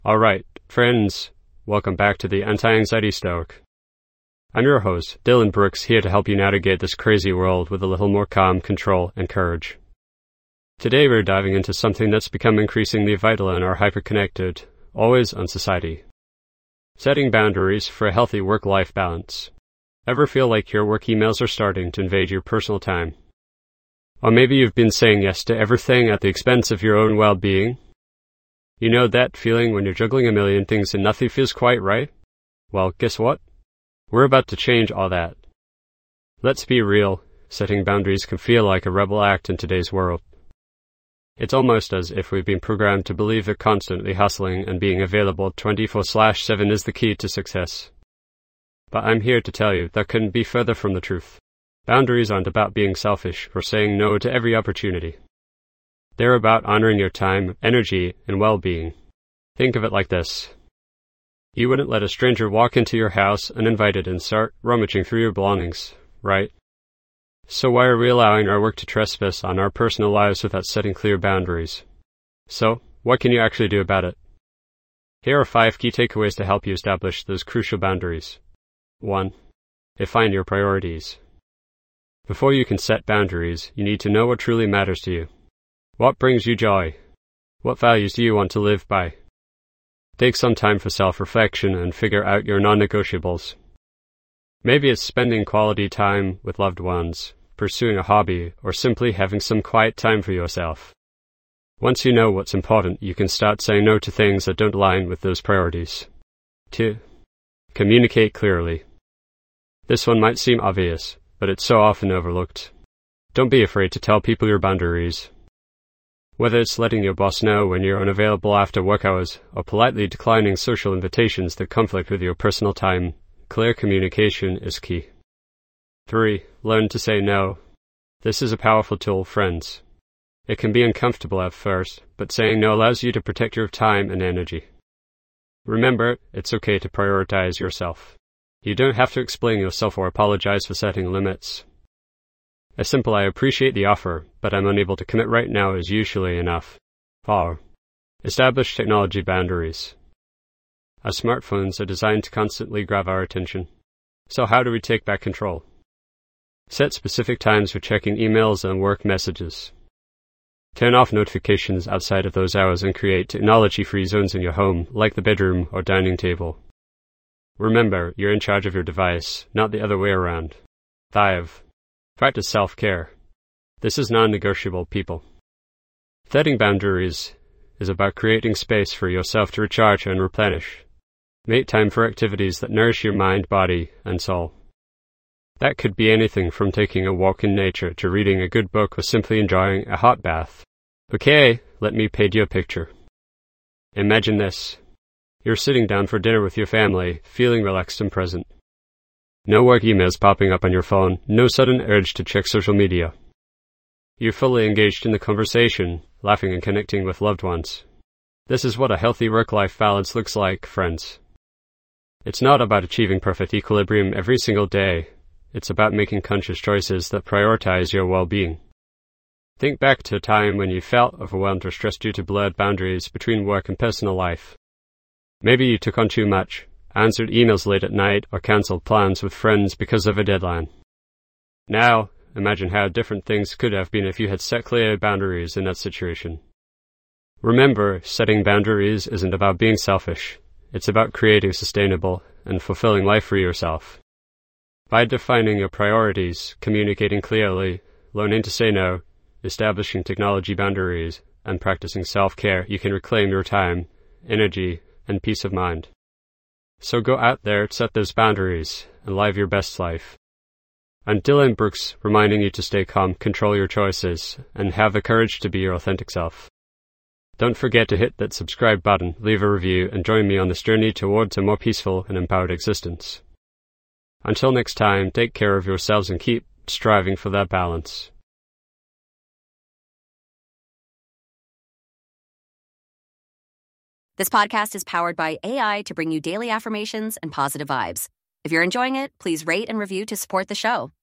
Alright, friends, welcome back to the Anti-Anxiety Stoic. I'm your host, Dylan Brooks, here to help you navigate this crazy world with a little more calm, control, and courage. Today we're diving into something that's become increasingly vital in our hyper-connected, always-on society. Setting boundaries for a healthy work-life balance. Ever feel like your work emails are starting to invade your personal time? Or maybe you've been saying yes to everything at the expense of your own well-being? You know that feeling when you're juggling a million things and nothing feels quite right? Well, guess what? We're about to change all that. Let's be real, setting boundaries can feel like a rebel act in today's world. It's almost as if we've been programmed to believe that constantly hustling and being available 24/7 is the key to success. But I'm here to tell you that couldn't be further from the truth. Boundaries aren't about being selfish or saying no to every opportunity. They're about honoring your time, energy, and well-being. Think of it like this. You wouldn't let a stranger walk into your house uninvited and start rummaging through your belongings, right? So why are we allowing our work to trespass on our personal lives without setting clear boundaries? So, what can you actually do about it? Here are 5 key takeaways to help you establish those crucial boundaries. 1. Define your priorities. Before you can set boundaries, you need to know what truly matters to you. What brings you joy? What values do you want to live by? Take some time for self-reflection and figure out your non-negotiables. Maybe it's spending quality time with loved ones, pursuing a hobby, or simply having some quiet time for yourself. Once you know what's important, you can start saying no to things that don't align with those priorities. 2. Communicate clearly. This one might seem obvious, but it's so often overlooked. Don't be afraid to tell people your boundaries. Whether it's letting your boss know when you're unavailable after work hours, or politely declining social invitations that conflict with your personal time, clear communication is key. 3. Learn to say no. This is a powerful tool, friends. It can be uncomfortable at first, but saying no allows you to protect your time and energy. Remember, it's okay to prioritize yourself. You don't have to explain yourself or apologize for setting limits. A simple "I appreciate the offer, but I'm unable to commit right now" is usually enough. 4. Establish technology boundaries. Our smartphones are designed to constantly grab our attention. So how do we take back control? Set specific times for checking emails and work messages. Turn off notifications outside of those hours and create technology-free zones in your home, like the bedroom or dining table. Remember, you're in charge of your device, not the other way around. 5. Practice self-care. This is non-negotiable, people. Setting boundaries is about creating space for yourself to recharge and replenish. Make time for activities that nourish your mind, body, and soul. That could be anything from taking a walk in nature to reading a good book or simply enjoying a hot bath. Okay, let me paint you a picture. Imagine this. You're sitting down for dinner with your family, feeling relaxed and present. No work emails popping up on your phone, no sudden urge to check social media. You're fully engaged in the conversation, laughing and connecting with loved ones. This is what a healthy work-life balance looks like, friends. It's not about achieving perfect equilibrium every single day. It's about making conscious choices that prioritize your well-being. Think back to a time when you felt overwhelmed or stressed due to blurred boundaries between work and personal life. Maybe you took on too much, answered emails late at night, or cancelled plans with friends because of a deadline. Now, imagine how different things could have been if you had set clear boundaries in that situation. Remember, setting boundaries isn't about being selfish. It's about creating sustainable and fulfilling life for yourself. By defining your priorities, communicating clearly, learning to say no, establishing technology boundaries, and practicing self-care, you can reclaim your time, energy, and peace of mind. So go out there, set those boundaries, and live your best life. I'm Dylan Brooks, reminding you to stay calm, control your choices, and have the courage to be your authentic self. Don't forget to hit that subscribe button, leave a review, and join me on this journey towards a more peaceful and empowered existence. Until next time, take care of yourselves and keep striving for that balance. This podcast is powered by AI to bring you daily affirmations and positive vibes. If you're enjoying it, please rate and review to support the show.